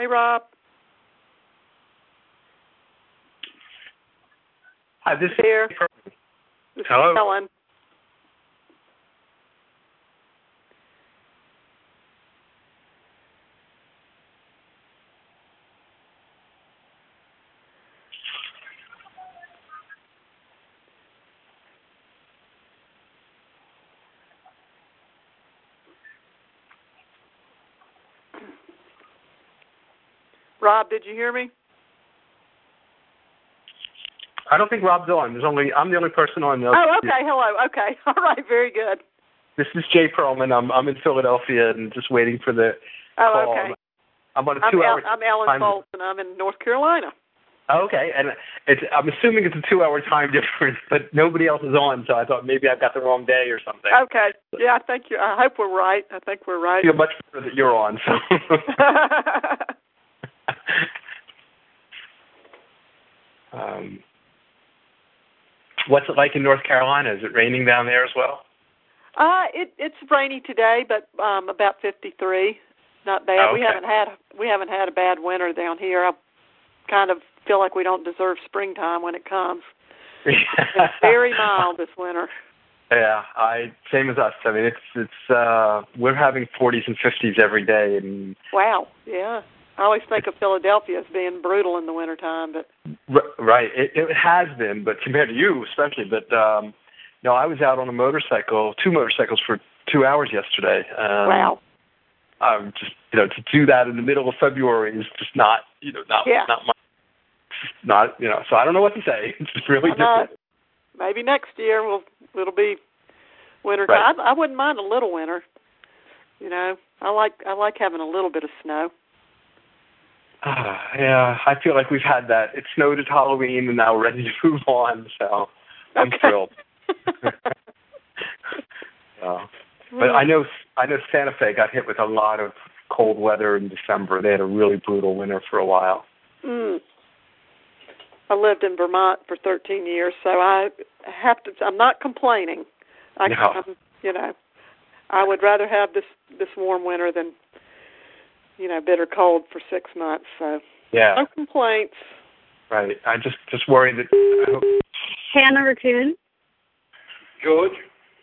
Hey, Rob. Hi, this Here. is This Hello. is Ellen. Rob, did you hear me? I don't think Rob's on. I'm the only person on. Oh, okay. Hello. Okay. All right. Very good. This is Jay Perlman. I'm in Philadelphia and just waiting for the call. Okay. I'm on a 2-hour I'm Ellen time. Foltz, and I'm in North Carolina. Okay, and I'm assuming it's a 2-hour time difference, but nobody else is on, so I thought maybe I've got the wrong day or something. Okay. Yeah, I think I hope we're right. I think we're right. I feel much better that you're on. So. What's it like in North Carolina? Is it raining down there as well? It's rainy today, but about 53. Not bad. Oh, okay. We haven't had a bad winter down here. I kind of feel like we don't deserve springtime when it comes. It's very mild this winter. Yeah, same as us. I mean, it's we're having 40s and 50s every day, and wow, yeah. I always think of Philadelphia as being brutal in the wintertime, but right, it has been, but compared to you especially. But no, I was out on two motorcycles for 2 hours yesterday. Wow. Just to do that in the middle of February is just not my, so I don't know what to say. It's just really different. Maybe next year it'll be winter right. time. I wouldn't mind a little winter. I like having a little bit of snow. Yeah, I feel like we've had that. It snowed at Halloween, and now we're ready to move on. So I'm thrilled. But I know Santa Fe got hit with a lot of cold weather in December. They had a really brutal winter for a while. I lived in Vermont for 13 years, so I'm not complaining. I would rather have this warm winter than bitter cold for 6 months. So yeah, no complaints. Right. I just worry that. Hannah Raccoon. George.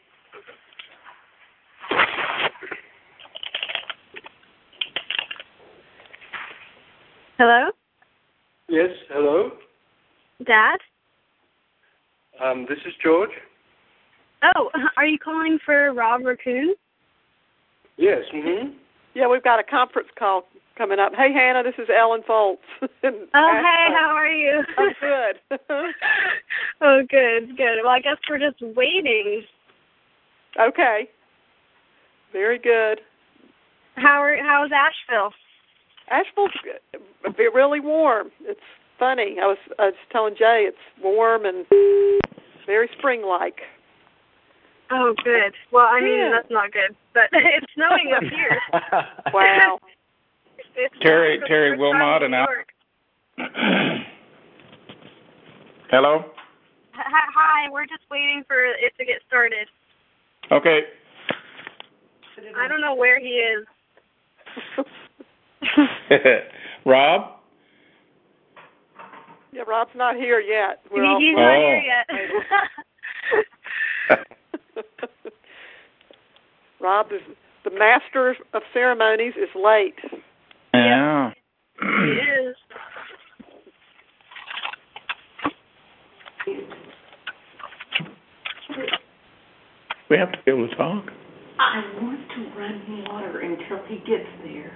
Hello? Yes, hello. Dad? This is George. Oh, are you calling for Rob Raccoon? Yes, mm-hmm. Yeah, we've got a conference call coming up. Hey, Hannah, this is Ellen Foltz. Hey, how are you? I'm good. Oh, good. Well, I guess we're just waiting. Okay. Very good. How's Asheville? Asheville's really warm. It's funny. I was telling Jay it's warm and very spring-like. Oh, good. Well, I mean, that's not good, but it's snowing up here. Wow. Terry Wilmot and Al. Hello? Hi, we're just waiting for it to get started. Okay. I don't know where he is. Rob? Yeah, Rob's not here yet. He's not here yet. Rob is the master of ceremonies is late. Yeah. He is. We have to be able to talk. I want to run water until he gets there.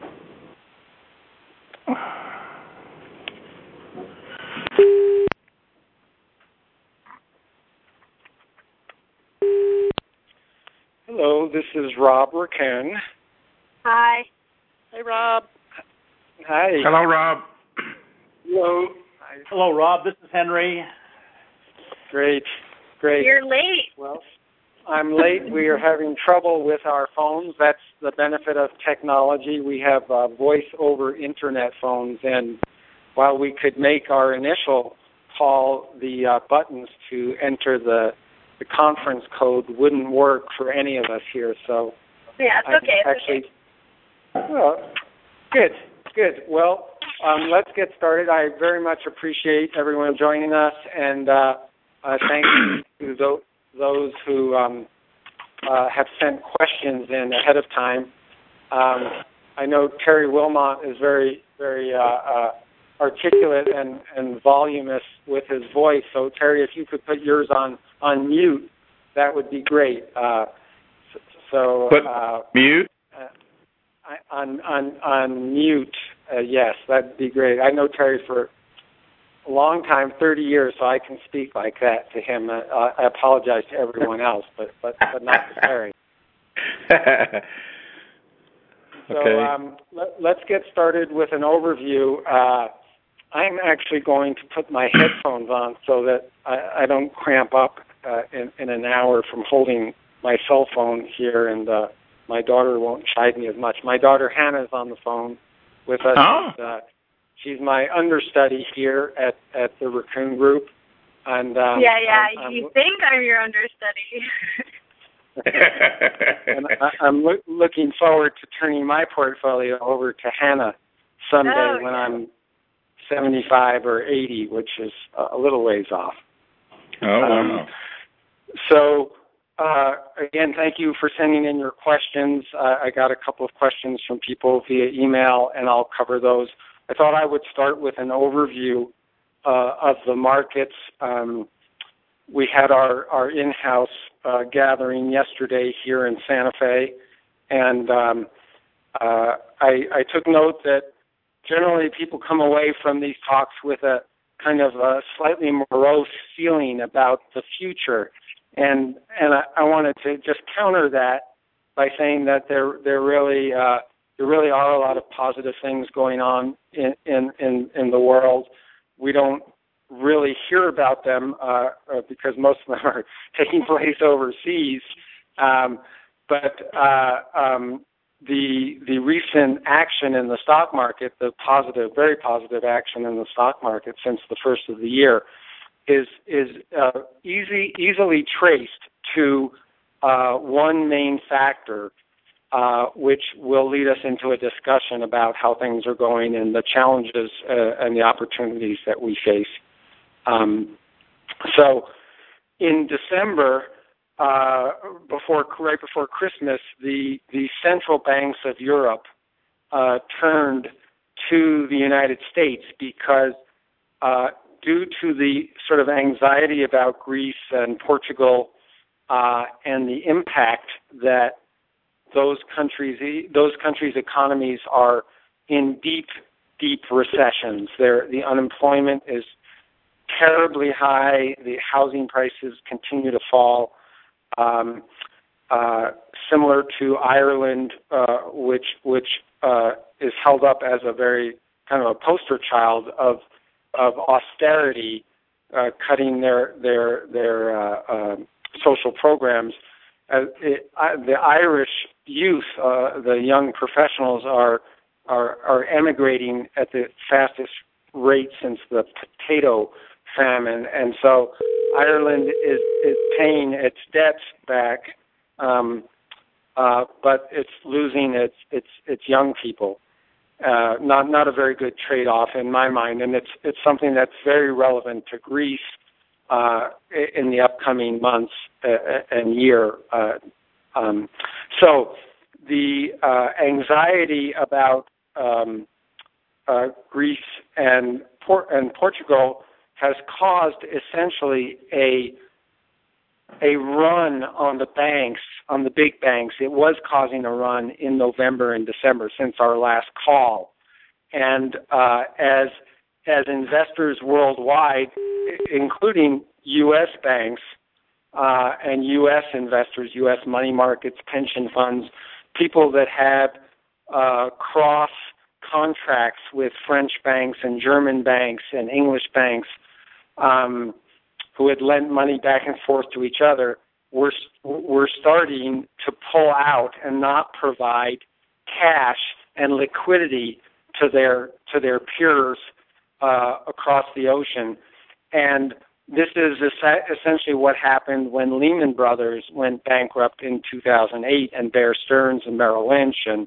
Hello, this is Rob Raccoon. Hi. Hey, Rob. Hi. Hello, Rob. Hello. Hello, Rob. This is Henry. Great. You're late. Well, I'm late. We are having trouble with our phones. That's the benefit of technology. We have voice over internet phones, and while we could make our initial call, the buttons to enter the conference code wouldn't work for any of us here. So yeah, it's okay. Well, good. good. Well, let's get started. I very much appreciate everyone joining us, and thank you to those who have sent questions in ahead of time. I know Terry Wilmot is very, very articulate and voluminous with his voice. So, Terry, if you could put yours on mute, that would be great. Mute? On mute, yes, that'd be great. I know Terry for a long time, 30 years, so I can speak like that to him. I apologize to everyone else, but not to Terry. So let's get started with an overview. I'm actually going to put my headphones on so that I don't cramp up in an hour from holding my cell phone here, and my daughter won't chide me as much. My daughter Hannah's on the phone with us. Oh. She's my understudy here at the Raccoon Group. And you think I'm your understudy. And I'm looking forward to turning my portfolio over to Hannah someday when I'm 75 or 80, which is a little ways off. Oh, wow. So, again, thank you for sending in your questions. I got a couple of questions from people via email, and I'll cover those. I thought I would start with an overview of the markets. We had our in-house gathering yesterday here in Santa Fe, and I took note that generally people come away from these talks with a kind of a slightly morose feeling about the future, and I wanted to just counter that by saying that there really are a lot of positive things going on in the world. We don't really hear about them because most of them are taking place overseas. But the recent action in the stock market, the positive, very positive action in the stock market since the first of the year, is easily traced to one main factor, which will lead us into a discussion about how things are going and the challenges and the opportunities that we face. So in December, right before Christmas, the central banks of Europe turned to the United States because due to the sort of anxiety about Greece and Portugal and the impact that those countries' economies are in deep recessions. The unemployment is terribly high. The housing prices continue to fall. Similar to Ireland, which is held up as a very kind of a poster child of austerity, cutting their social programs. The Irish youth, the young professionals, are emigrating at the fastest rate since the potato famine, and so Ireland is paying its debts back, but it's losing its young people. Not a very good trade-off in my mind, and it's something that's very relevant to Greece in the upcoming months and year. So the anxiety about Greece and Portugal has caused essentially a run on the banks, on the big banks. It was causing a run in November and December since our last call. And as investors worldwide, including U.S. banks and U.S. investors, U.S. money markets, pension funds, people that had cross contracts with French banks and German banks and English banks who had lent money back and forth to each other, were starting to pull out and not provide cash and liquidity to their peers across the ocean. And this is essentially what happened when Lehman Brothers went bankrupt in 2008, and Bear Stearns and Merrill Lynch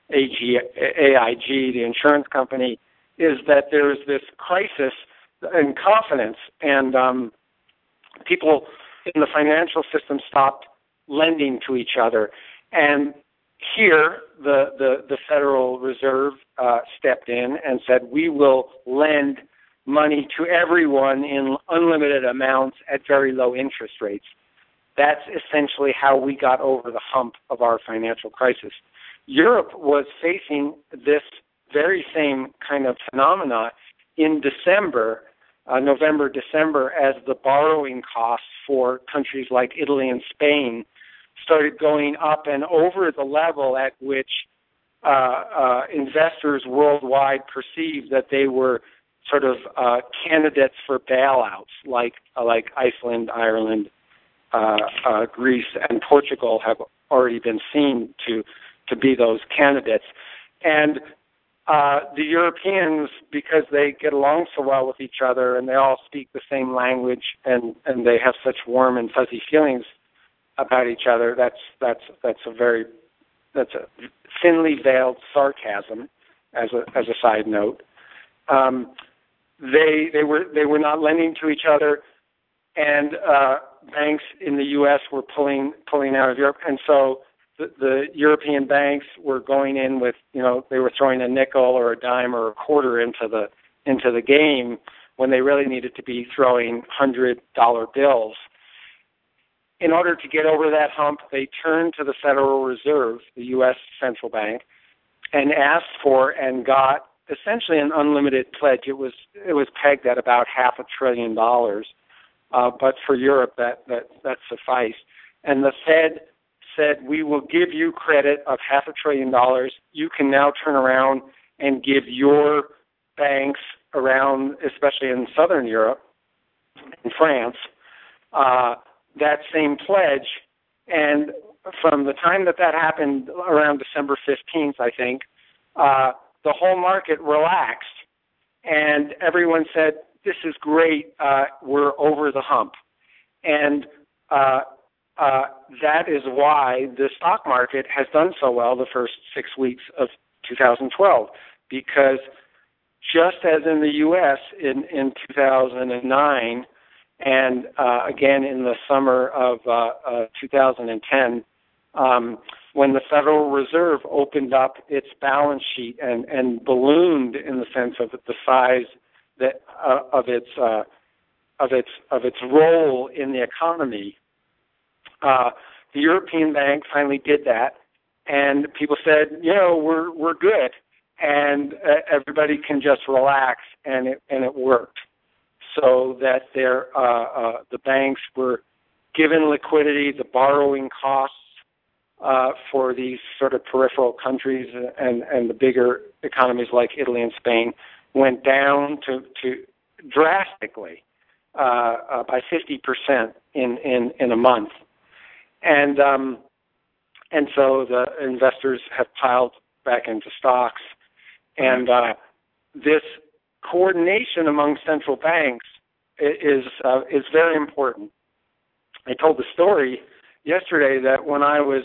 AIG, the insurance company, is that there's this crisis in confidence, and people in the financial system stopped lending to each other. And here, the Federal Reserve stepped in and said, we will lend money to everyone in unlimited amounts at very low interest rates. That's essentially how we got over the hump of our financial crisis. Europe was facing this very same kind of phenomena in December, November, December, as the borrowing costs for countries like Italy and Spain started going up and over the level at which investors worldwide perceived that they were sort of candidates for bailouts, like Iceland, Ireland, Greece, and Portugal have already been seen to be those candidates. And the Europeans, because they get along so well with each other and they all speak the same language and they have such warm and fuzzy feelings about each other, that's a thinly veiled sarcasm. As a side note, they were not lending to each other, and banks in the U.S. were pulling out of Europe, and so the European banks were going in with, they were throwing a nickel or a dime or a quarter into the game when they really needed to be throwing $100 bills. In order to get over that hump, they turned to the Federal Reserve, the U.S. central bank, and asked for and got essentially an unlimited pledge. It was pegged at about $500 billion, but for Europe that sufficed. And the Fed said, we will give you credit of $500 billion. You can now turn around and give your banks around, especially in Southern Europe, in France, that same pledge. And from the time that happened, around December 15th, I think, the whole market relaxed, and everyone said, this is great, we're over the hump. And that is why the stock market has done so well the first 6 weeks of 2012, because just as in the U.S. in 2009, and again in the summer of 2010, when the Federal Reserve opened up its balance sheet and ballooned in the sense of the size that of its role in the economy, the European Bank finally did that, and people said, we're good, and everybody can just relax, and it worked. So that the banks were given liquidity, the borrowing costs for these sort of peripheral countries and the bigger economies like Italy and Spain went down to drastically by 50% in a month, and so the investors have piled back into stocks, and this coordination among central banks is very important. I told the story yesterday that when I was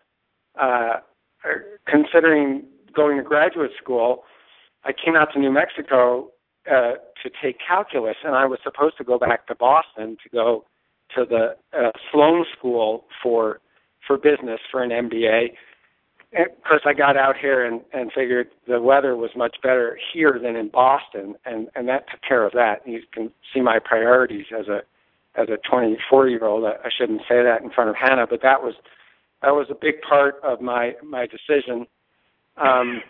considering going to graduate school, I came out to New Mexico to take calculus, and I was supposed to go back to Boston to go to the Sloan School for business for an MBA. Of course, I got out here and figured the weather was much better here than in Boston, and that took care of that. You can see my priorities as a 24-year-old. I shouldn't say that in front of Hannah, but that was a big part of my decision. But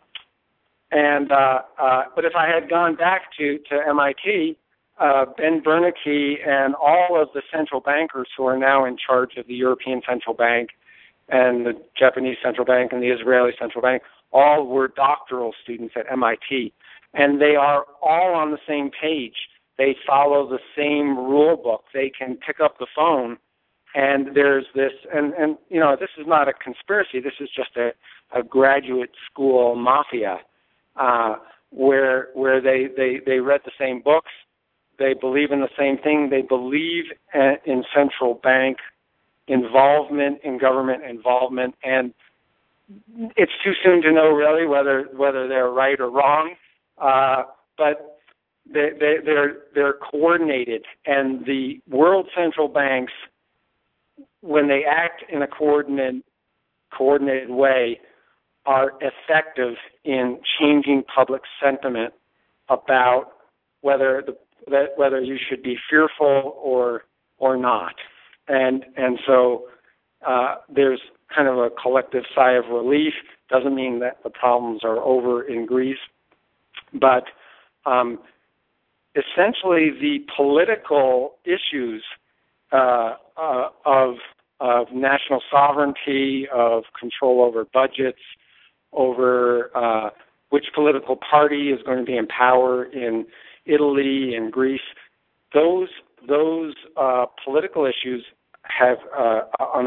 if I had gone back to MIT, Ben Bernanke and all of the central bankers who are now in charge of the European Central Bank and the Japanese Central Bank and the Israeli Central Bank, all were doctoral students at MIT. And they are all on the same page. They follow the same rule book. They can pick up the phone, and there's this, and this is not a conspiracy. This is just a graduate school mafia where they read the same books. They believe in the same thing. They believe in central bank involvement, in government involvement, and it's too soon to know really whether they're right or wrong, but they're coordinated, and the world central banks, when they act in a coordinated way, are effective in changing public sentiment about whether you should be fearful or not, and so there's kind of a collective sigh of relief. Doesn't mean that the problems are over in Greece, but essentially the political issues of national sovereignty, of control over budgets, over which political party is going to be in power in Italy and Greece, those political issues have on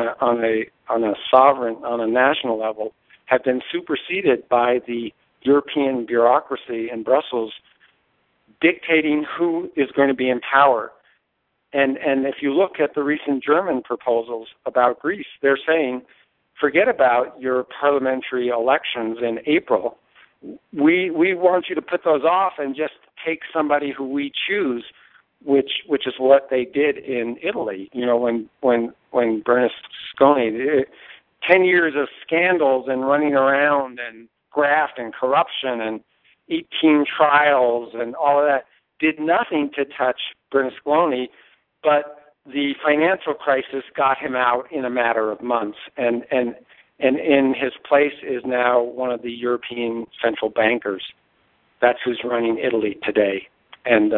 a national level have been superseded by the European bureaucracy in Brussels dictating who is going to be in power. And if you look at the recent German proposals about Greece, they're saying, forget about your parliamentary elections in April. We want you to put those off and just take somebody who we choose, which is what they did in Italy. You know, when Berlusconi, 10 years of scandals and running around and graft and corruption and 18 trials and all of that did nothing to touch Berlusconi, but the financial crisis got him out in a matter of months, and in his place is now one of the European central bankers. That's who's running Italy today, and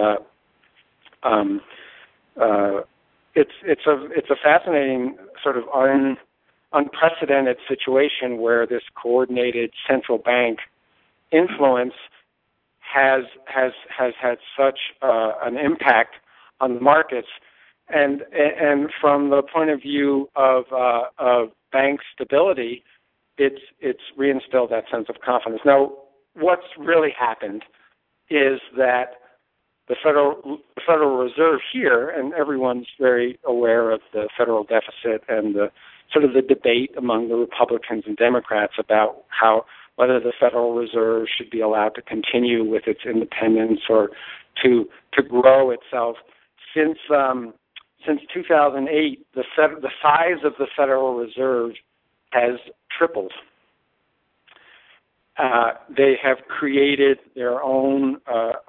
it's a fascinating sort of unprecedented situation where this coordinated central bank influence has had such an impact on the markets, and from the point of view of bank stability, it's reinstilled that sense of confidence. Now, what's really happened is that the Federal Reserve here, and everyone's very aware of the federal deficit and the sort of the debate among the Republicans and Democrats about whether the Federal Reserve should be allowed to continue with its independence or to grow itself. Since 2008, the size of the Federal Reserve has tripled. They have created their own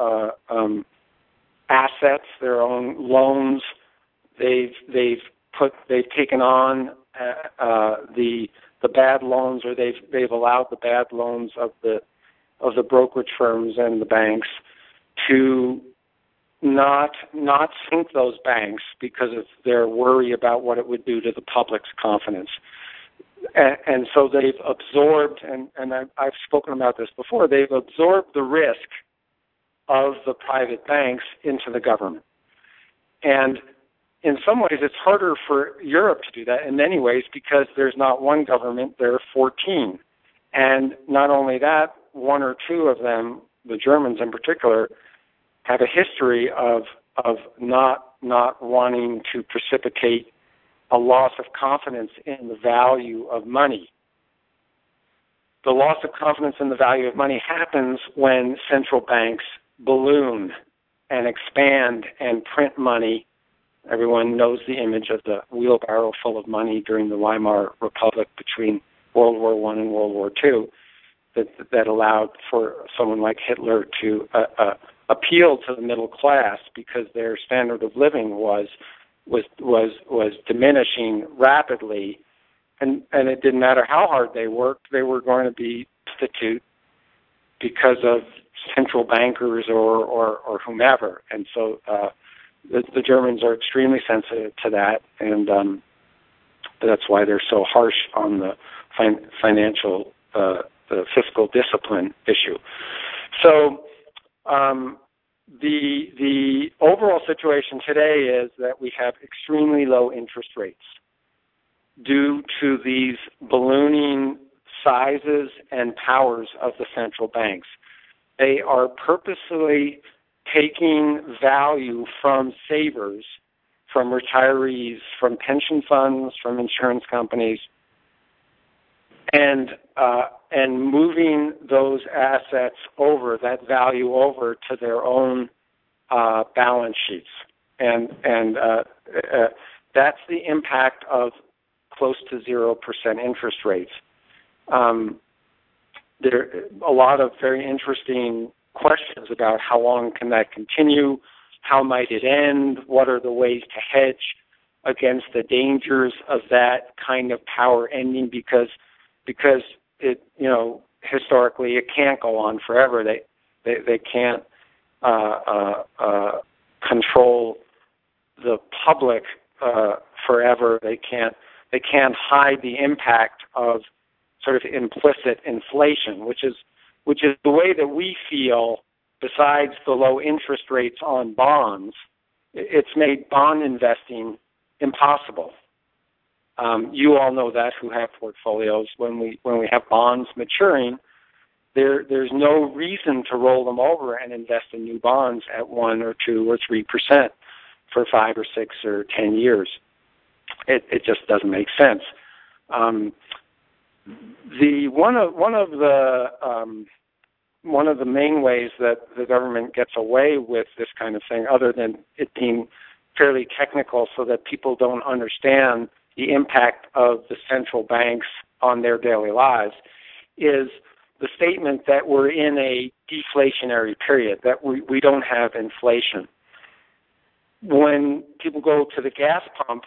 assets, their own loans. They've taken on the bad loans, or they've allowed the bad loans of the brokerage firms and the banks to not sink those banks because of their worry about what it would do to the public's confidence. And so they've absorbed, and I've spoken about this before, they've absorbed the risk of the private banks into the government. And in some ways, it's harder for Europe to do that in many ways because there's not one government, there are 14. And not only that, one or two of them, the Germans in particular, have a history of not wanting to precipitate a loss of confidence in the value of money. The loss of confidence in the value of money happens when central banks balloon and expand and print money. Everyone knows the image of the wheelbarrow full of money during the Weimar Republic between World War I and World War II that allowed for someone like Hitler to appeal to the middle class because their standard of living was diminishing rapidly, and it didn't matter how hard they worked, they were going to be destitute because of central bankers or whomever. And so the Germans are extremely sensitive to that, and that's why they're so harsh on the financial, the fiscal discipline issue. So the overall situation today is that we have extremely low interest rates due to these ballooning sizes and powers of the central banks. They are purposely taking value from savers, from retirees, from pension funds, from insurance companies, and moving those assets over, that value over to their own balance sheets, and that's the impact of close to 0% interest rates. There are a lot of very interesting questions about how long can that continue, how might it end, what are the ways to hedge against the dangers of that kind of power ending, because it, historically it can't go on forever. They can't control the public forever. They can't hide the impact of sort of implicit inflation, which is the way that we feel. Besides the low interest rates on bonds, it's made bond investing impossible. You all know that who have portfolios. When we have bonds maturing, there's no reason to roll them over and invest in new bonds at 1 or 2 or 3% for 5 or 6 or 10 years. It just doesn't make sense. One of the main ways that the government gets away with this kind of thing, other than it being fairly technical so that people don't understand the impact of the central banks on their daily lives, is the statement that we're in a deflationary period, that we don't have inflation. When people go to the gas pump,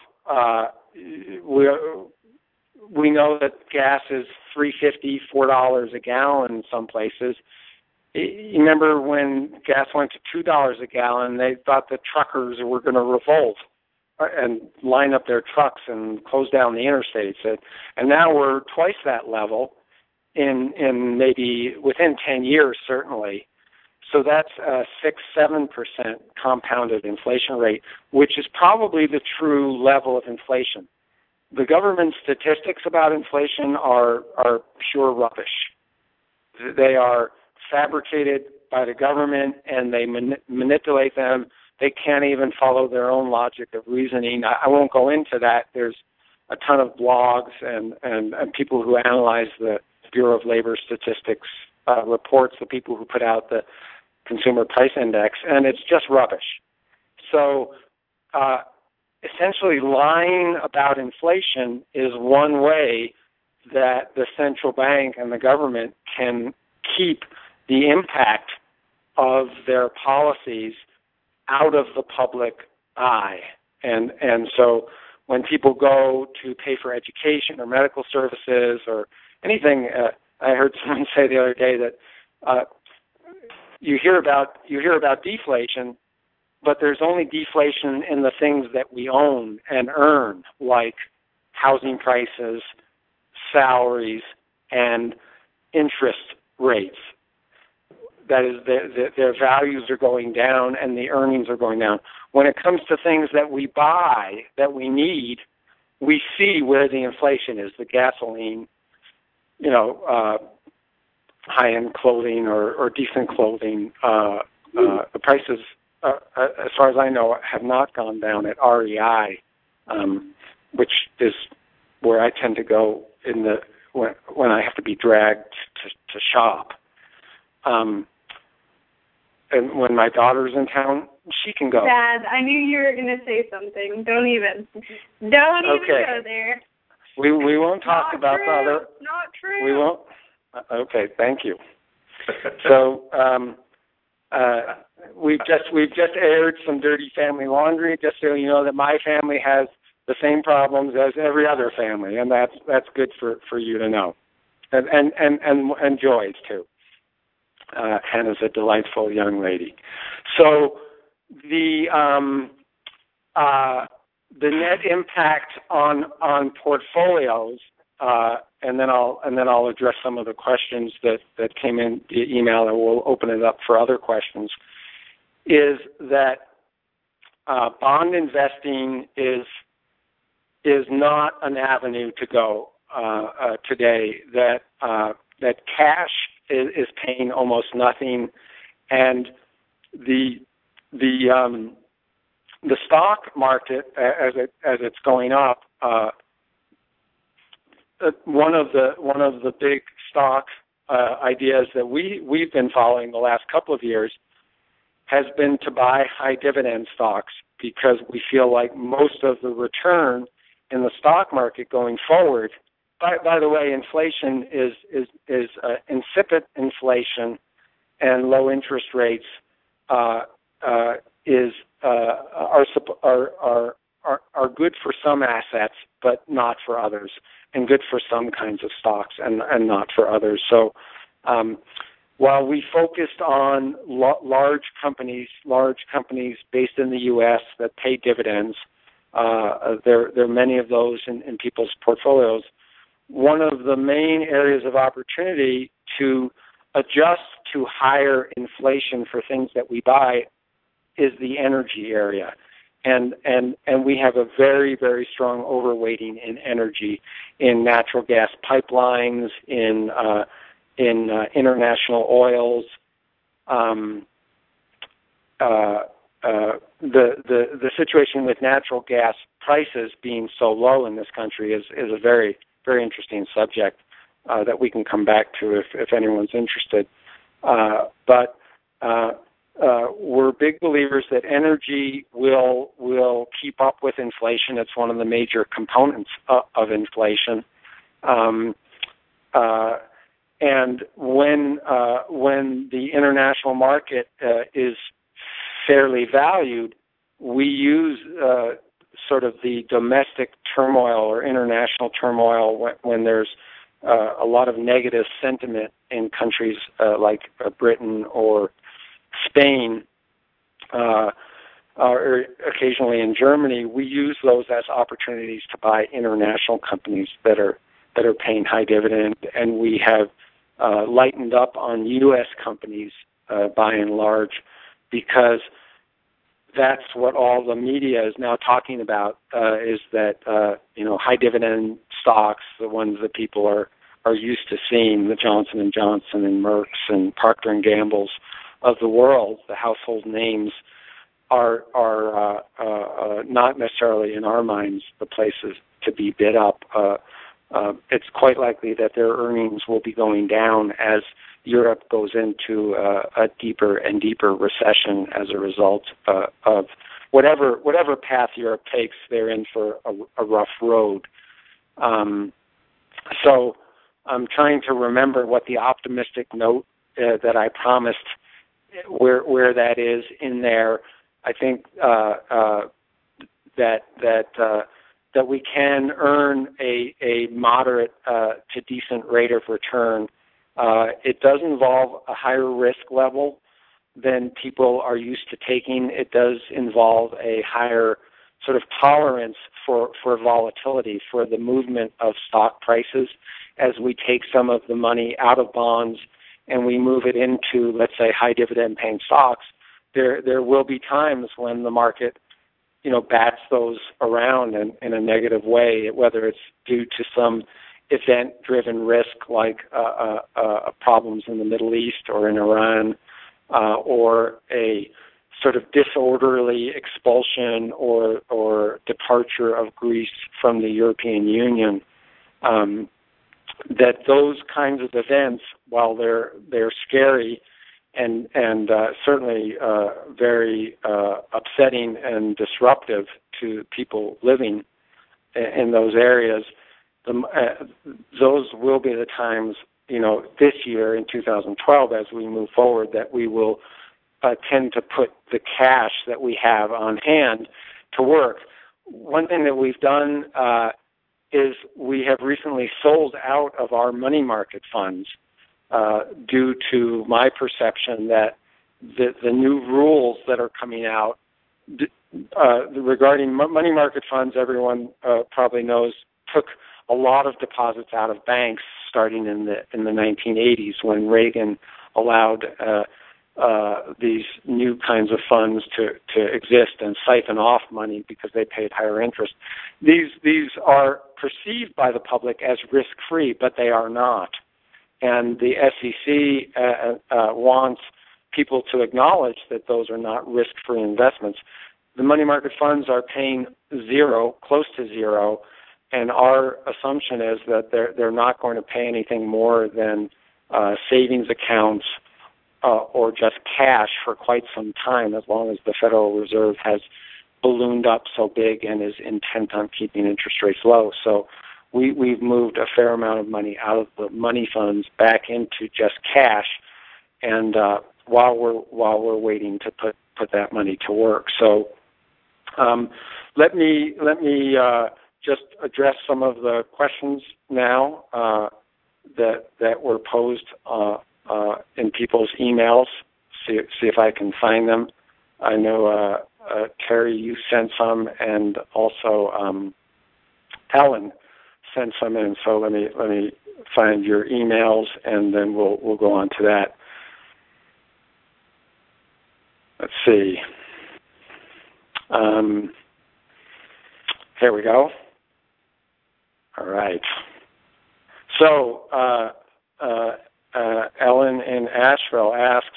we know that gas is $3.50, $4 a gallon in some places. You remember when gas went to $2 a gallon, they thought the truckers were going to revolt and line up their trucks and close down the interstates. And now we're twice that level in maybe within 10 years, certainly. So that's a 6-7% compounded inflation rate, which is probably the true level of inflation. The government statistics about inflation are pure rubbish. They are fabricated by the government, and they manipulate them. They can't even follow their own logic of reasoning. I won't go into that. There's a ton of blogs and people who analyze the Bureau of Labor Statistics reports, the people who put out the Consumer Price Index, and it's just rubbish. So essentially lying about inflation is one way that the central bank and the government can keep the impact of their policies out of the public eye. And so when people go to pay for education or medical services or anything, I heard someone say the other day that you hear about deflation, but there's only deflation in the things that we own and earn, like housing prices, salaries, and interest rates. That is, their values are going down and the earnings are going down. When it comes to things that we buy, that we need, we see where the inflation is. The gasoline, high-end clothing or decent clothing, the prices, as far as I know, have not gone down at REI, which is where I tend to go when I have to be dragged to shop. And when my daughter's in town, she can go. Dad, I knew you were going to say something. Don't even go there. We won't talk about the other. Not true. We won't. Okay, thank you. So we've just aired some dirty family laundry, just so you know that my family has the same problems as every other family, and that's good for you to know, and Joy's too. Hannah's a delightful young lady. So the net impact on portfolios, and then I'll address some of the questions that came in via email, and we'll open it up for other questions. Is that bond investing is not an avenue to go today. That cash is paying almost nothing, and the stock market as it's going up one of the big stock ideas that we've been following the last couple of years has been to buy high dividend stocks, because we feel like most of the return in the stock market going forward. By the way, inflation is incipient inflation, and low interest rates are good for some assets, but not for others, and good for some kinds of stocks and not for others. So while we focused on large companies based in the U.S. that pay dividends, there are many of those in people's portfolios. One of the main areas of opportunity to adjust to higher inflation for things that we buy is the energy area. And we have a very, very strong overweighting in energy, in natural gas pipelines, in international oils. The situation with natural gas prices being so low in this country is a very, very interesting subject that we can come back to if anyone's interested. But we're big believers that energy will keep up with inflation. It's one of the major components of inflation. And when the international market is fairly valued, we use sort of the domestic turmoil or international turmoil when there's a lot of negative sentiment in countries like Britain or Spain, or occasionally in Germany. We use those as opportunities to buy international companies that are paying high dividend, and we have lightened up on U.S. companies by and large, because that's what all the media is now talking about, is that high dividend stocks, the ones that people are used to seeing, the Johnson & Johnson and Merck's and Procter & Gamble's of the world, the household names, are not necessarily in our minds the places to be bid up. It's quite likely that their earnings will be going down as Europe goes into a deeper and deeper recession as a result of whatever path Europe takes. They're in for a rough road. So I'm trying to remember what the optimistic note that I promised, where that is in there. I think that we can earn a moderate to decent rate of return. It does involve a higher risk level than people are used to taking. It does involve a higher sort of tolerance for volatility, for the movement of stock prices, as we take some of the money out of bonds and we move it into, let's say, high dividend paying stocks. There will be times when the market bats those around in a negative way, whether it's due to some event-driven risk like problems in the Middle East or in Iran, or a sort of disorderly expulsion or departure of Greece from the European Union. That those kinds of events, while they're scary and certainly very upsetting and disruptive to people living in those areas, those will be the times, this year in 2012, as we move forward, that we will tend to put the cash that we have on hand to work. One thing that we've done is we have recently sold out of our money market funds due to my perception that the new rules that are coming out regarding money market funds, everyone probably knows, took a lot of deposits out of banks starting in the 1980s, when Reagan allowed these new kinds of funds to exist and siphon off money because they paid higher interest. These are perceived by the public as risk-free, but they are not. And the SEC wants people to acknowledge that those are not risk-free investments. The money market funds are paying zero, close to zero, our assumption is that they're not going to pay anything more than savings accounts or just cash for quite some time, as long as the Federal Reserve has ballooned up so big and is intent on keeping interest rates low. So we've moved a fair amount of money out of the money funds back into just cash, and while we're waiting to put that money to work. So let me just address some of the questions now that were posed in people's emails. See if I can find them. I know Terry, you sent some, and also Ellen sent some in. So let me find your emails, and then we'll go on to that. Let's see. Here we go. All right. So Ellen in Asheville asks,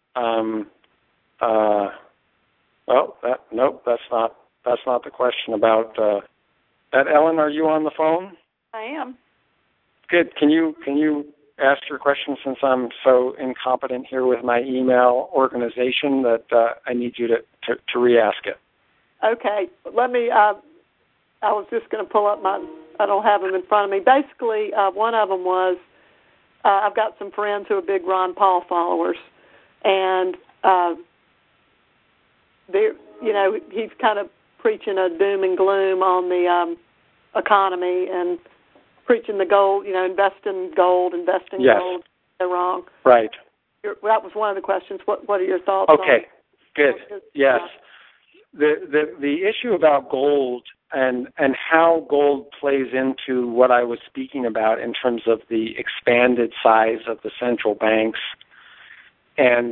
that's not the question about that. Ellen, are you on the phone? I am. Good. Can you ask your question, since I'm so incompetent here with my email organization that I need you to re-ask it? Okay. Let me. I was just going to pull up I don't have them in front of me. Basically, one of them was, I've got some friends who are big Ron Paul followers, and he's kind of preaching a doom and gloom on the economy and preaching the gold, invest in gold, Yes. gold. They're wrong. Right. That was one of the questions. What are your thoughts on it? Okay, good. Yes. The issue about gold and how gold plays into what I was speaking about in terms of the expanded size of the central banks, and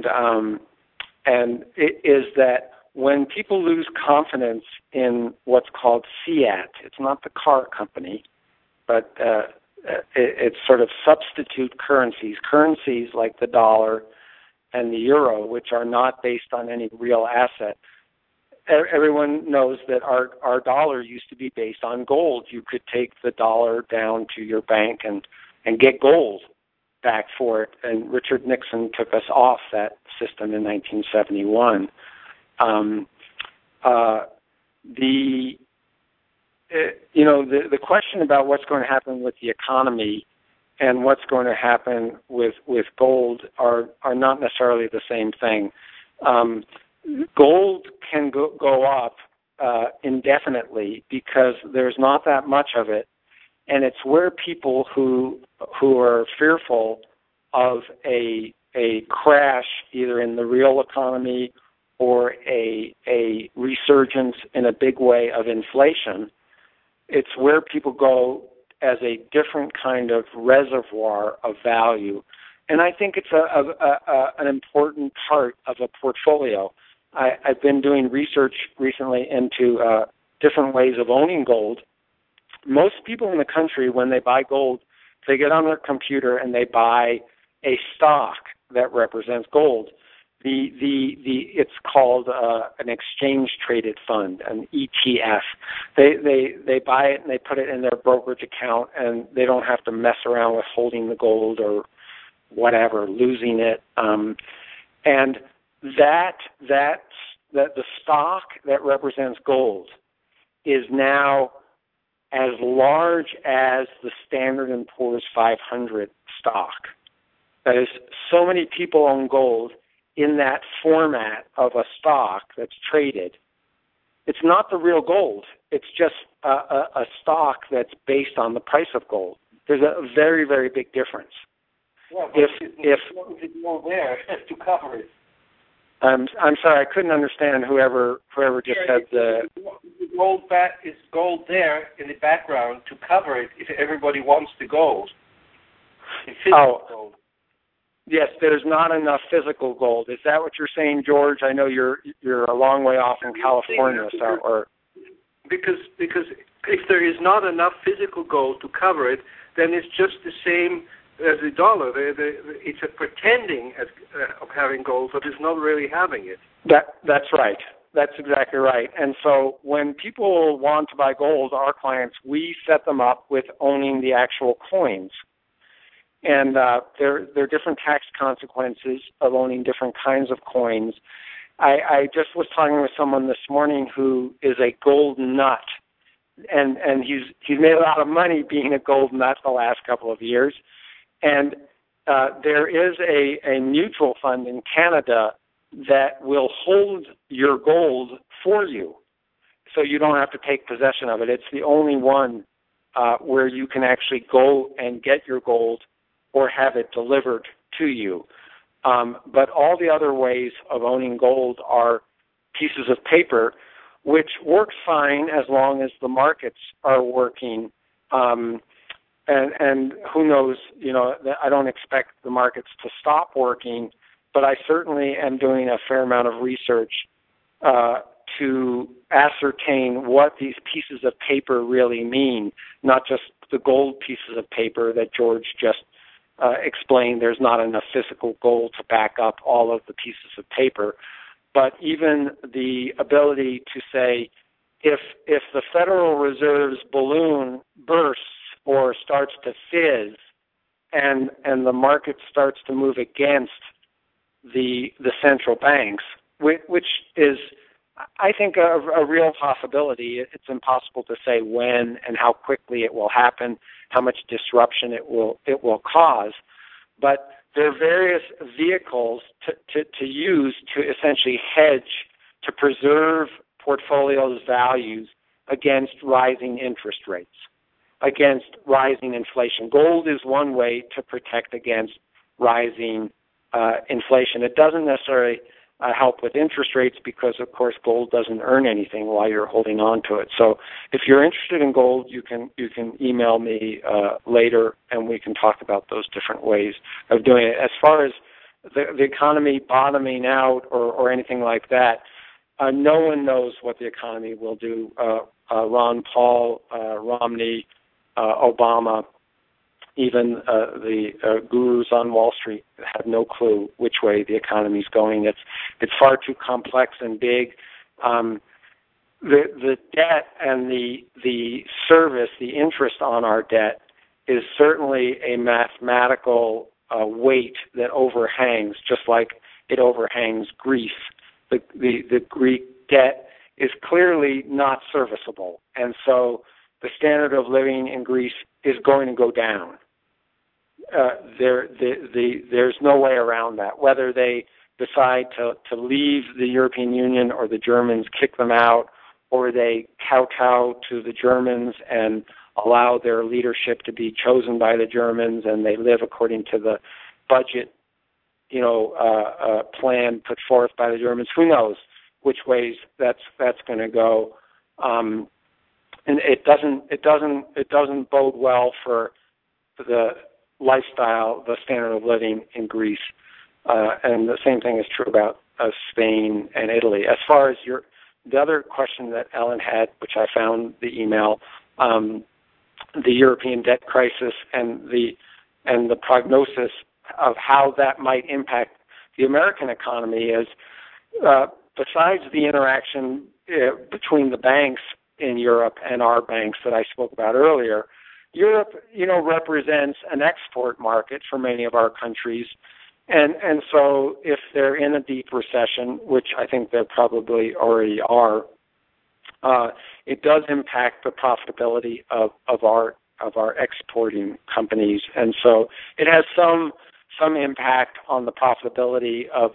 it is that when people lose confidence in what's called fiat, it's not the car company, but it's sort of substitute currencies like the dollar and the euro, which are not based on any real asset. Everyone knows that our dollar used to be based on gold. You could take the dollar down to your bank and get gold back for it. And Richard Nixon took us off that system in 1971. The question about what's going to happen with the economy and what's going to happen with gold are not necessarily the same thing. Gold can go up indefinitely because there's not that much of it, and it's where people who are fearful of a crash either in the real economy or a resurgence in a big way of inflation. It's where people go as a different kind of reservoir of value, and I think it's an important part of a portfolio. I've been doing research recently into different ways of owning gold. Most people in the country, when they buy gold, they get on their computer and they buy a stock that represents gold. It's called an exchange traded fund, an ETF. They buy it and they put it in their brokerage account, and they don't have to mess around with holding the gold or whatever, losing it. And that the stock that represents gold is now as large as the Standard & Poor's 500 stock. That is, so many people own gold in that format of a stock that's traded. It's not the real gold. It's just a stock that's based on the price of gold. There's a very, very big difference. Yeah, but if gold there to cover it. I'm sorry, I couldn't understand whoever just said the gold is gold there in the background to cover it if everybody wants the gold. Gold. Yes, there's not enough physical gold. Is that what you're saying, George? I know you're a long way off in California, because if there is not enough physical gold to cover it, then it's just the same as the dollar. It's a pretending of having gold, but it's not really having it. That's right. That's exactly right. And so when people want to buy gold, our clients, we set them up with owning the actual coins. And there are different tax consequences of owning different kinds of coins. I just was talking with someone this morning who is a gold nut, and he's made a lot of money being a gold nut the last couple of years. And there is a mutual fund in Canada that will hold your gold for you, so you don't have to take possession of it. It's the only one where you can actually go and get your gold or have it delivered to you. But all the other ways of owning gold are pieces of paper, which works fine as long as the markets are working. And who knows, I don't expect the markets to stop working, but I certainly am doing a fair amount of research to ascertain what these pieces of paper really mean, not just the gold pieces of paper that George just explained. There's not enough physical gold to back up all of the pieces of paper, but even the ability to say, if the Federal Reserve's balloon bursts or starts to fizz, and the market starts to move against the central banks, which is, I think, a real possibility. It's impossible to say when and how quickly it will happen, how much disruption it will cause. But there are various vehicles to use to essentially hedge, to preserve portfolios' values against rising interest rates, against rising inflation. Gold is one way to protect against rising inflation. It doesn't necessarily help with interest rates because, of course, gold doesn't earn anything while you're holding on to it. So if you're interested in gold, you can email me later, and we can talk about those different ways of doing it. As far as the economy bottoming out or anything like that, no one knows what the economy will do. Ron Paul, Romney, Obama, even the gurus on Wall Street have no clue which way the economy is going. It's far too complex and big. The debt and the service, the interest on our debt, is certainly a mathematical weight that overhangs, just like it overhangs Greece. The Greek debt is clearly not serviceable, and so the standard of living in Greece is going to go down. There's no way around that. Whether they decide to leave the European Union or the Germans kick them out, or they kowtow to the Germans and allow their leadership to be chosen by the Germans and they live according to the budget, plan put forth by the Germans. Who knows which ways that's going to go? And it doesn't bode well for the lifestyle, the standard of living in Greece, and the same thing is true about Spain and Italy. As far as the other question that Ellen had, which I found the email, the European debt crisis and the prognosis of how that might impact the American economy is, besides the interaction between the banks in Europe and our banks that I spoke about earlier, Europe, represents an export market for many of our countries. And so if they're in a deep recession, which I think they probably already are, it does impact the profitability of our exporting companies. And so it has some impact on the profitability of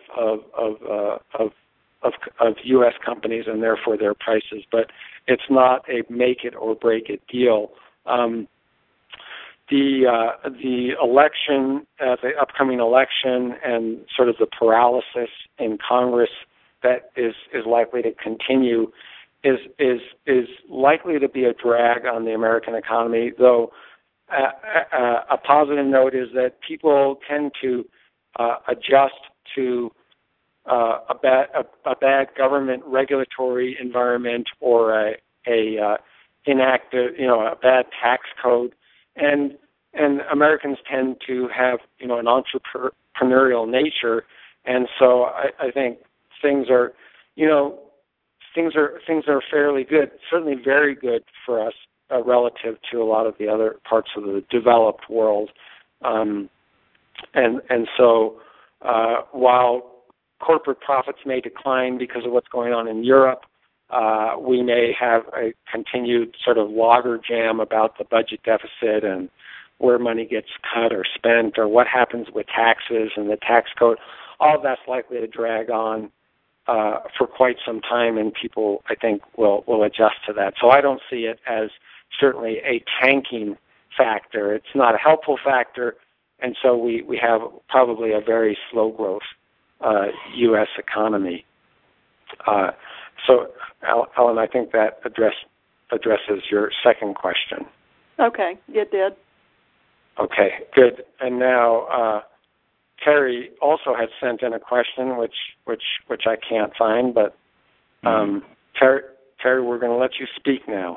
U.S. companies and therefore their prices, but it's not a make it or break it deal. The election, the upcoming election, and sort of the paralysis in Congress that is likely to continue is likely to be a drag on the American economy. Though a positive note is that people tend to adjust to a bad government regulatory environment or a inactive, a bad tax code. And Americans tend to have, an entrepreneurial nature, and so I think things are, things are fairly good. Certainly, very good for us relative to a lot of the other parts of the developed world. And so while corporate profits may decline because of what's going on in Europe, we may have a continued sort of logjam about the budget deficit and where money gets cut or spent or what happens with taxes and the tax code. All of that's likely to drag on for quite some time, and people, I think, will adjust to that. So I don't see it as certainly a tanking factor. It's not a helpful factor, and so we have probably a very slow growth U.S. economy. So, Ellen, I think that addresses your second question. Okay, it did. Okay, good. And now Terry also had sent in a question, which I can't find, but Terry, we're going to let you speak now.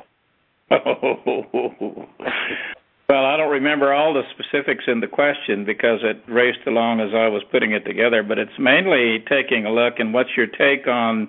Well, I don't remember all the specifics in the question because it raced along as I was putting it together, but it's mainly taking a look, and what's your take on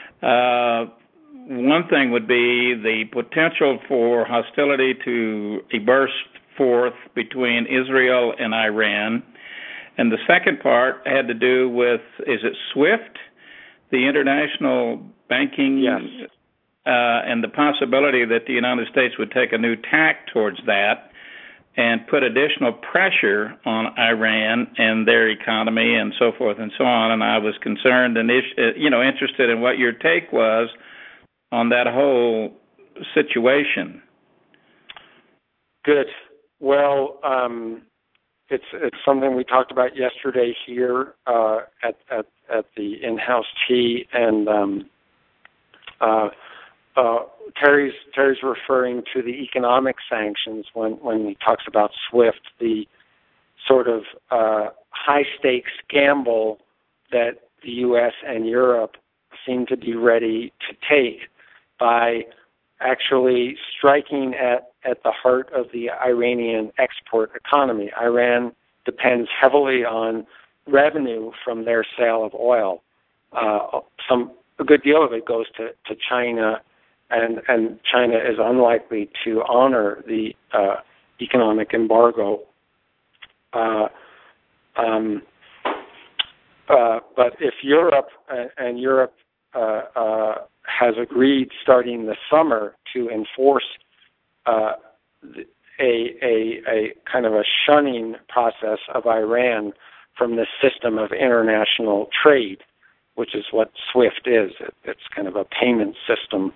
one thing would be the potential for hostility to burst forth between Israel and Iran. And the second part had to do with, is it SWIFT, the international banking? Yes. And the possibility that the United States would take a new tack towards that and put additional pressure on Iran and their economy and so forth and so on. And I was concerned and interested in what your take was on that whole situation. Good. Well, it's something we talked about yesterday here at the in-house tea, and Terry's referring to the economic sanctions when he talks about SWIFT, the sort of high-stakes gamble that the U.S. and Europe seem to be ready to take by actually striking at the heart of the Iranian export economy. Iran depends heavily on revenue from their sale of oil. A good deal of it goes to China, and China is unlikely to honor the economic embargo. But if Europe has agreed starting this summer to enforce a kind of a shunning process of Iran from the system of international trade, which is what SWIFT is. It's kind of a payment system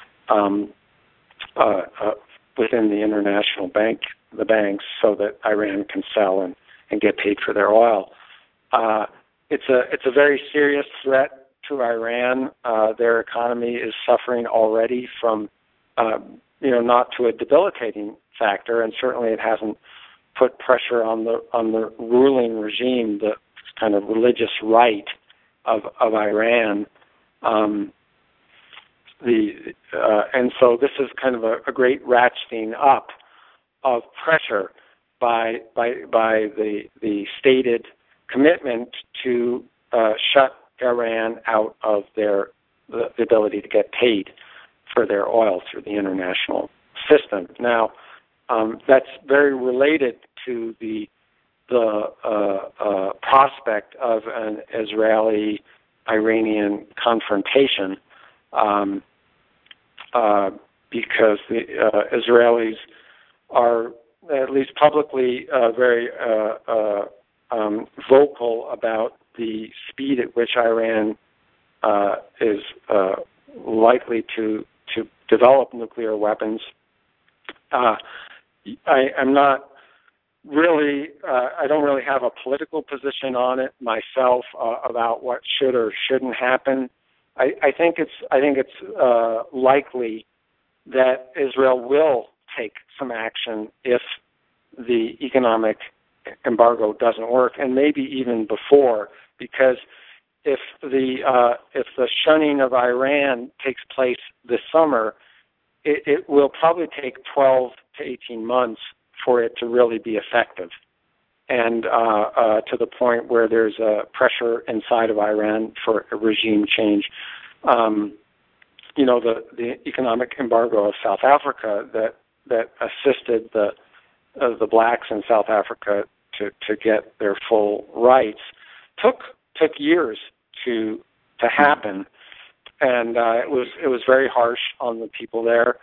within the international the banks, so that Iran can sell and get paid for their oil. It's a very serious threat to Iran. Their economy is suffering already from, not to a debilitating factor, and certainly it hasn't put pressure on the ruling regime, the kind of religious right of Iran. And so this is kind of a great ratcheting up of pressure by the stated commitment to shut Iran out of the ability to get paid for their oil through the international system. Now, that's very related to the prospect of an Israeli-Iranian confrontation, because the Israelis are, at least publicly, very vocal about the speed at which Iran is likely to develop nuclear weapons. I'm not really, I don't really have a political position on it myself about what should or shouldn't happen. I think it's likely that Israel will take some action if the economic embargo doesn't work, and maybe even before, because if the shunning of Iran takes place this summer, it will probably take 12 to 18 months for it to really be effective, and to the point where there's pressure inside of Iran for a regime change. the economic embargo of South Africa that assisted the blacks in South Africa to get their full rights took years to happen, and it was very harsh on the people there.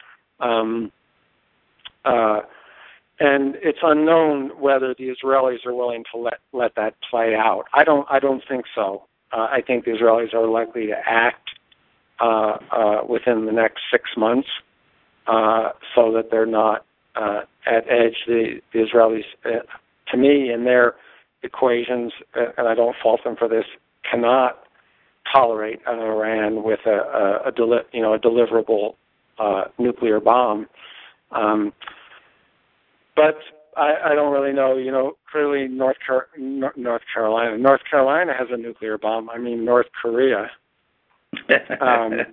And it's unknown whether the Israelis are willing to let that play out. I don't think so. I think the Israelis are likely to act within the next 6 months, so that they're not at edge. The Israelis, to me, in their equations, and I don't fault them for this, cannot tolerate an Iran with a deliverable nuclear bomb. But I don't really know. Clearly North Carolina has a nuclear bomb. I mean, North Korea. It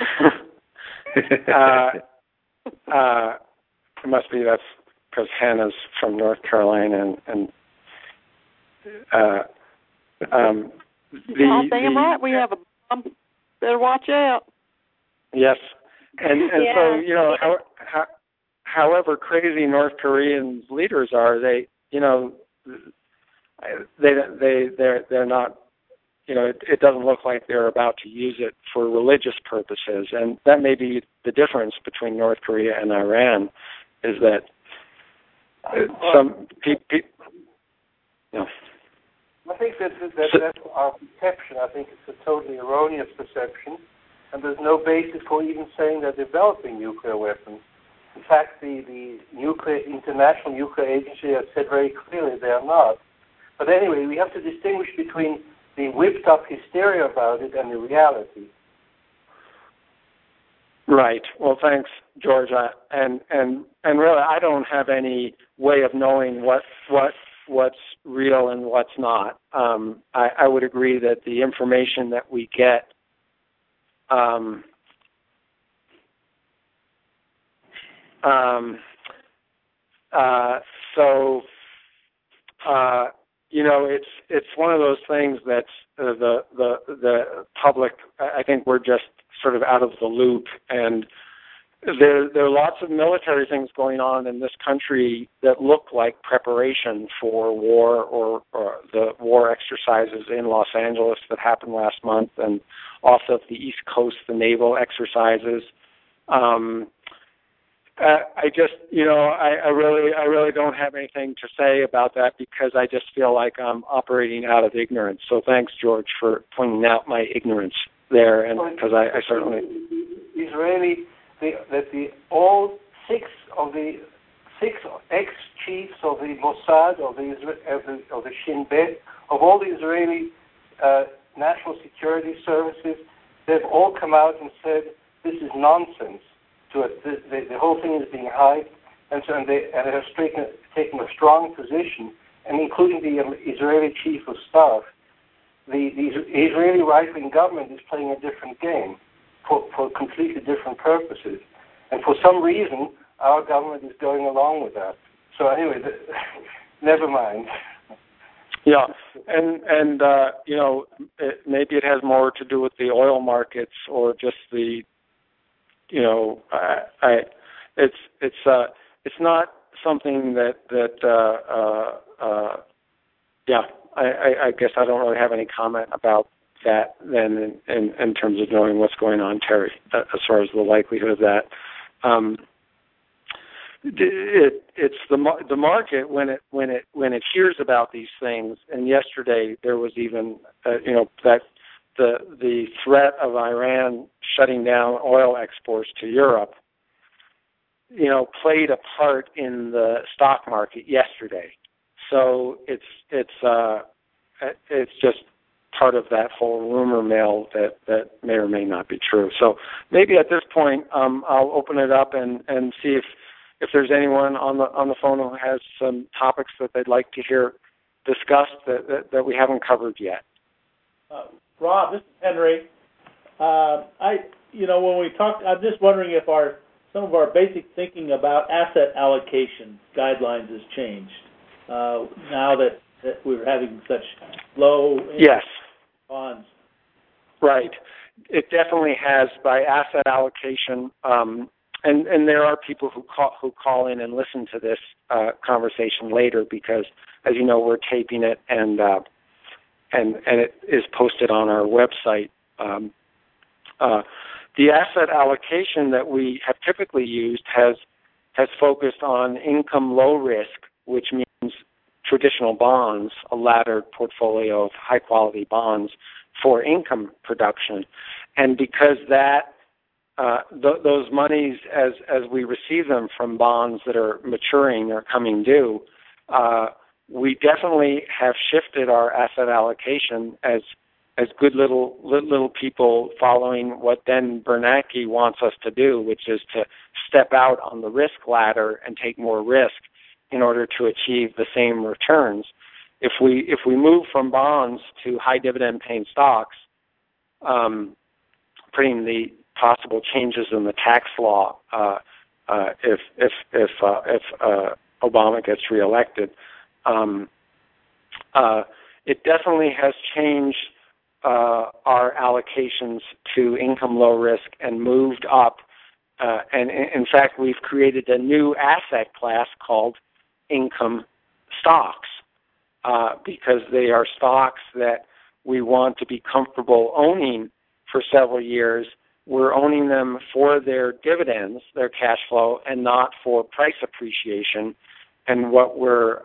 must be that's because Hannah's from North Carolina, and damn right we have a bomb. Better watch out. Yes, and so however crazy North Korean leaders are, they're not. It doesn't look like they're about to use it for religious purposes, and that may be the difference between North Korea and Iran, is that some people. I think that's our perception. I think it's a totally erroneous perception, and there's no basis for even saying they're developing nuclear weapons. In fact, the International Nuclear Agency has said very clearly they are not. But anyway, we have to distinguish between the whipped-up hysteria about it and the reality. Right. Well, thanks, George. And really, I don't have any way of knowing what's real and what's not. I would agree that the information that we get it's one of those things that's the public. I think we're just sort of out of the loop, and there are lots of military things going on in this country that look like preparation for war or the war exercises in Los Angeles that happened last month, and off of the East Coast, the naval exercises. I just, I really don't have anything to say about that, because I just feel like I'm operating out of ignorance. So thanks, George, for pointing out my ignorance there, and because I certainly all six ex-chiefs of the Mossad, of the Shin Bet, of all the Israeli national security services, they've all come out and said this is nonsense. The whole thing is being hyped, and they have taken a strong position, and including the Israeli chief of staff. The Israeli right-wing government is playing a different game for completely different purposes, and for some reason our government is going along with that. So anyway, never mind. Yeah, and maybe it has more to do with the oil markets, or just the. It's not something that I guess I don't really have any comment about that then in terms of knowing what's going on, Terry, as far as the likelihood of that. It's the market when it hears about these things, and yesterday there was even that the threat of Iran shutting down oil exports to Europe, played a part in the stock market yesterday. So it's just part of that whole rumor mill that may or may not be true. So maybe at this point, I'll open it up and see if there's anyone on the phone who has some topics that they'd like to hear discussed that we haven't covered yet. Rob, this is Henry. When we talked, I'm just wondering if some of our basic thinking about asset allocation guidelines has changed now that we're having such low yes bonds. Right. it definitely has by asset allocation. And there are people who call in and listen to this conversation later because, as you know, we're taping it and it is posted on our website. The asset allocation that we have typically used has focused on income low risk, which means traditional bonds, a laddered portfolio of high quality bonds for income production. And because that those monies, as we receive them from bonds that are maturing or coming due, we definitely have shifted our asset allocation as good little people following what Dan Bernanke wants us to do, which is to step out on the risk ladder and take more risk in order to achieve the same returns. If we move from bonds to high dividend paying stocks, putting the possible changes in the tax law if Obama gets reelected, it definitely has changed our allocations to income low risk and moved up. And in fact, we've created a new asset class called income stocks because they are stocks that we want to be comfortable owning for several years. We're owning them for their dividends, their cash flow, and not for price appreciation. And what we're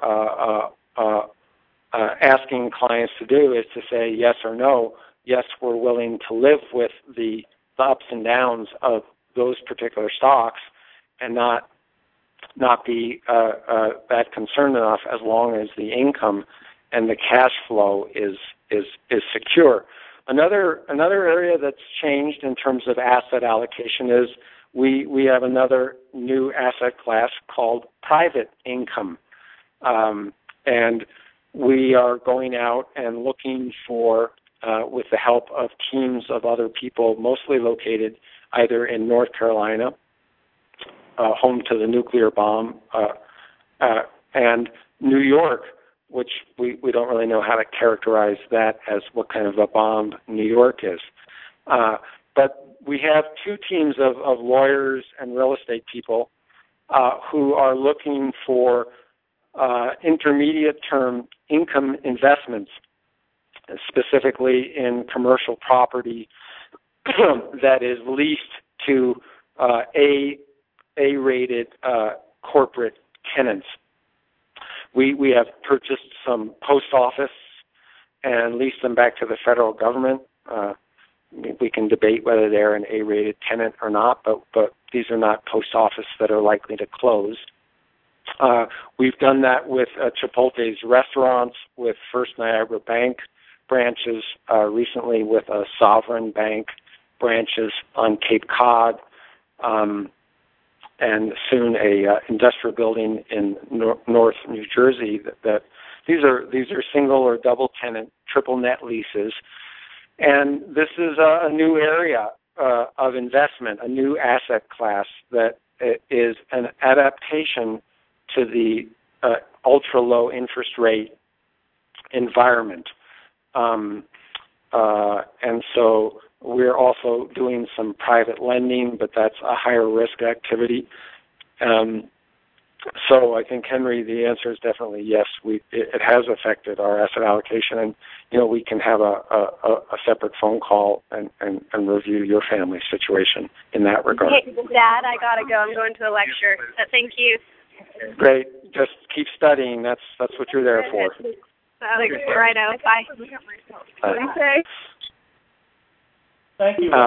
asking clients to do is to say yes or no. Yes, we're willing to live with the ups and downs of those particular stocks and not be that concerned enough as long as the income and the cash flow is secure. Another area that's changed in terms of asset allocation is we have another new asset class called private income. And we are going out and looking for, with the help of teams of other people, mostly located either in North Carolina, home to the nuclear bomb, and New York, which we don't really know how to characterize that as what kind of a bomb New York is. But we have two teams of lawyers and real estate people who are looking for intermediate-term income investments, specifically in commercial property that is leased to A-rated corporate tenants. We have purchased some post office and leased them back to the federal government. We can debate whether they're an A-rated tenant or not, but these are not post office that are likely to close. We've done that with Chipotle's restaurants, with First Niagara Bank branches, recently with a Sovereign Bank branches on Cape Cod, and soon a industrial building in North New Jersey. That these are single or double tenant, triple net leases, and this is a new area of investment, a new asset class that is an adaptation to the ultra low interest rate environment, and so we're also doing some private lending, but that's a higher risk activity. So I think, Henry, the answer is definitely yes. It has affected our asset allocation, and we can have a separate phone call and review your family situation in that regard. Hey, Dad, I gotta go. I'm going to a lecture. Thank you. Great. Just keep studying. That's what you're there for. Righto. Bye. Okay. Thank you.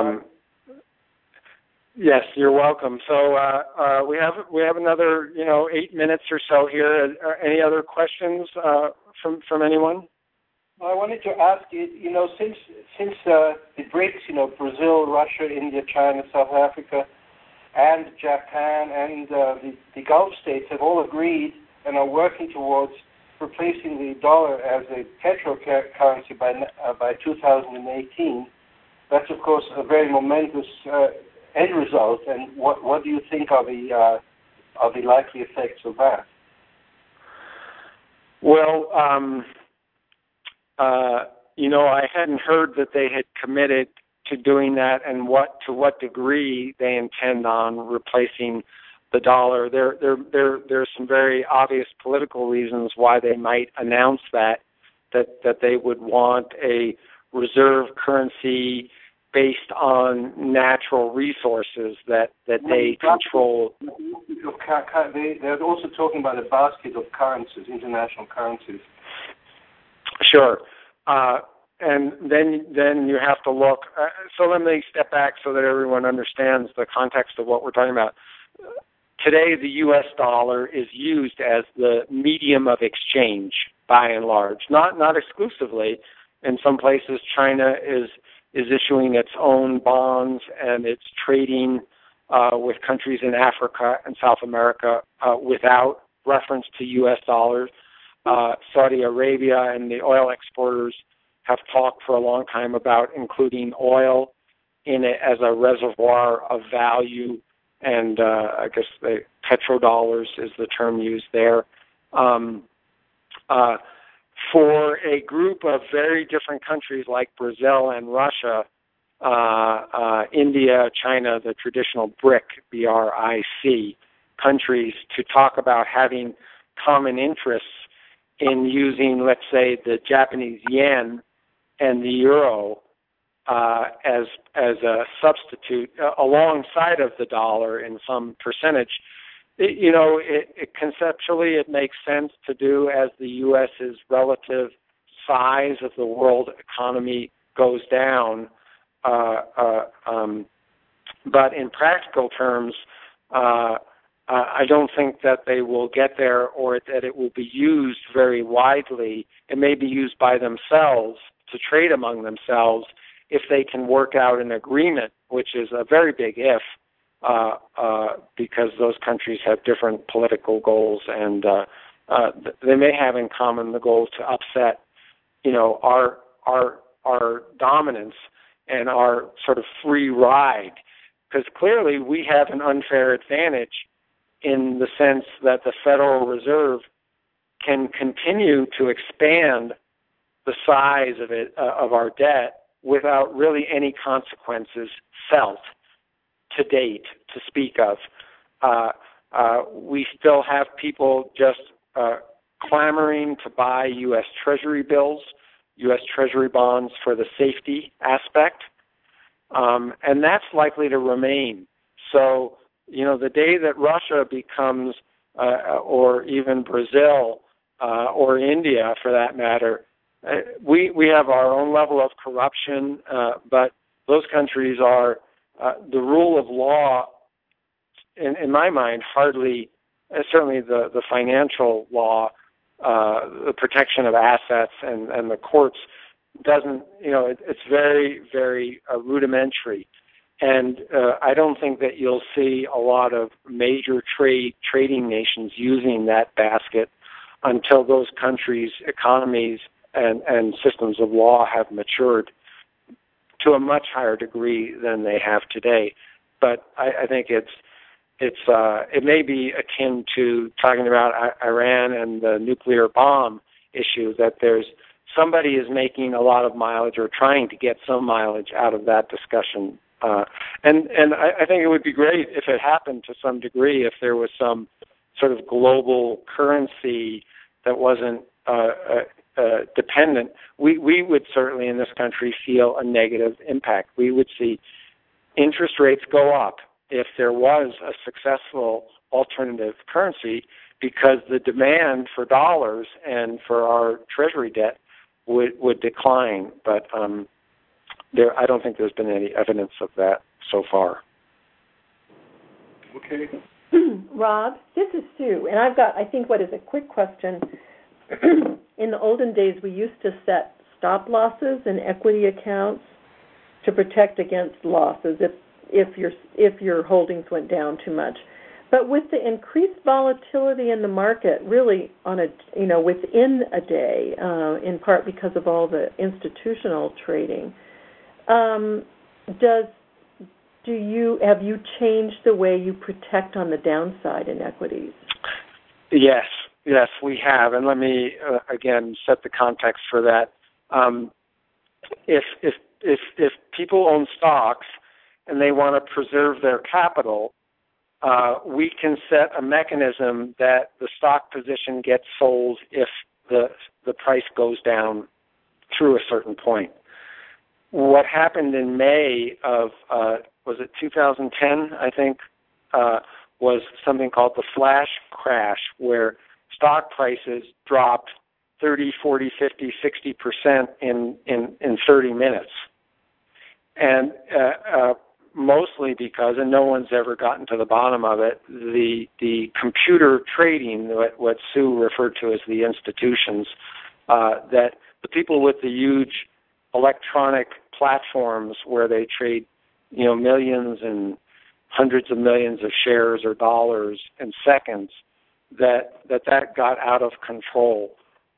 Yes, you're welcome. So we have another 8 minutes or so here. Any other questions from anyone? I wanted to ask you, since the BRICS, Brazil, Russia, India, China, South Africa, and Japan, and the Gulf states have all agreed and are working towards replacing the dollar as a petrocurrency by 2018. That's, of course, a very momentous end result. And what do you think are the likely effects of that? Well, I hadn't heard that they had committed to doing that, and to what degree they intend on replacing the dollar. There's some very obvious political reasons why they might announce that they would want a reserve currency based on natural resources that they control. They're also talking about a basket of currencies, international currencies. Sure. And then you have to look. So let me step back so that everyone understands the context of what we're talking about. Today, the U.S. dollar is used as the medium of exchange, by and large. Not exclusively. In some places, China is issuing its own bonds, and it's trading with countries in Africa and South America without reference to U.S. dollars. Saudi Arabia and the oil exporters have talked for a long time about including oil in it as a reservoir of value, and I guess petrodollars is the term used there. For a group of very different countries like Brazil and Russia, India, China, the traditional BRIC, B-R-I-C, countries, to talk about having common interests in using, let's say, the Japanese yen and the euro as a substitute alongside of the dollar in some percentage. Conceptually it makes sense to do as the U.S.'s relative size of the world economy goes down. But in practical terms, I don't think that they will get there, or that it will be used very widely. It may be used by themselves to trade among themselves if they can work out an agreement, which is a very big if, because those countries have different political goals, and they may have in common the goal to upset, our dominance and our sort of free ride, because clearly we have an unfair advantage in the sense that the Federal Reserve can continue to expand the size of our debt without really any consequences felt to date to speak of. We still have people just clamoring to buy U.S. Treasury bills, U.S. Treasury bonds for the safety aspect, and that's likely to remain. So, the day that Russia becomes, or even Brazil, or India for that matter, we have our own level of corruption, but those countries are, the rule of law, in my mind, hardly, certainly the financial law, the protection of assets and the courts doesn't, it's very, very rudimentary. And I don't think that you'll see a lot of major trading nations using that basket until those countries' economies and systems of law have matured to a much higher degree than they have today. But I think it may be akin to talking about Iran and the nuclear bomb issue, that there's somebody is making a lot of mileage or trying to get some mileage out of that discussion. And I think it would be great if it happened to some degree, if there was some sort of global currency that wasn't dependent. We would certainly in this country feel a negative impact. We would see interest rates go up if there was a successful alternative currency, because the demand for dollars and for our treasury debt would decline. But I don't think there's been any evidence of that so far. Okay. Rob, this is Sue, and I've got, I think, what is a quick question. In the olden days, we used to set stop losses in equity accounts to protect against losses if your holdings went down too much. But with the increased volatility in the market, really within a day, in part because of all the institutional trading, have you changed the way you protect on the downside in equities? Yes, we have, and let me again set the context for that. if people own stocks and they want to preserve their capital, we can set a mechanism that the stock position gets sold if the price goes down through a certain point. What happened in May of, was it 2010, I think, was something called the flash crash, where stock prices dropped 30, 40, 50, 60% in 30 minutes. And mostly because, and no one's ever gotten to the bottom of it, the computer trading, what Sue referred to as the institutions, that the people with the huge electronic platforms where they trade, millions and hundreds of millions of shares or dollars in seconds, that got out of control.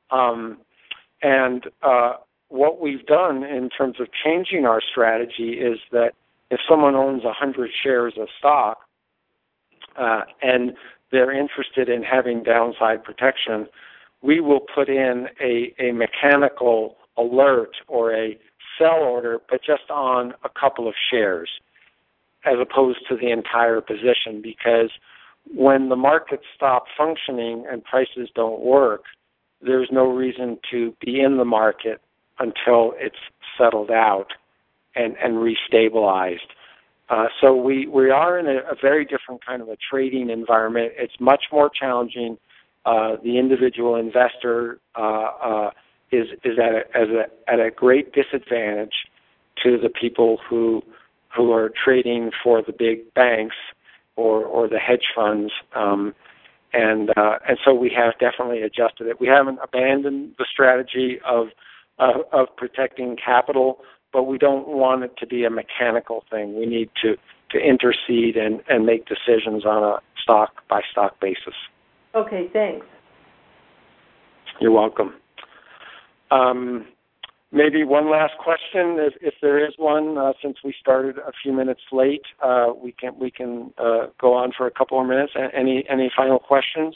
What we've done in terms of changing our strategy is that if someone owns 100 shares of stock and they're interested in having downside protection, we will put in a mechanical alert or a sell order, but just on a couple of shares as opposed to the entire position, because when the markets stop functioning and prices don't work, there's no reason to be in the market until it's settled out and restabilized. So we are in a very different kind of a trading environment. It's much more challenging. The individual investor is at a great disadvantage to the people who are trading for the big banks or the hedge funds. And so we have definitely adjusted it. We haven't abandoned the strategy of protecting capital, but we don't want it to be a mechanical thing. We need to intercede and make decisions on a stock-by-stock basis. Okay, thanks. You're welcome. Maybe one last question, if there is one, since we started a few minutes late. We can go on for a couple more minutes. Any final questions?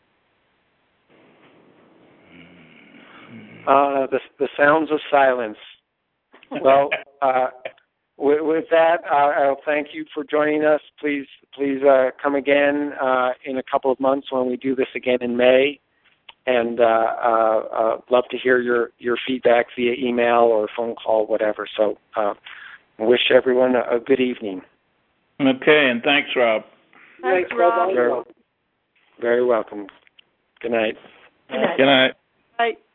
The sounds of silence. Well, with that, I'll thank you for joining us. Please come again in a couple of months when we do this again in May. And love to hear your feedback via email or phone call, whatever. So wish everyone a good evening. Okay, and thanks, Rob. Thanks, Rob. Very welcome. Good night. Good night. Bye.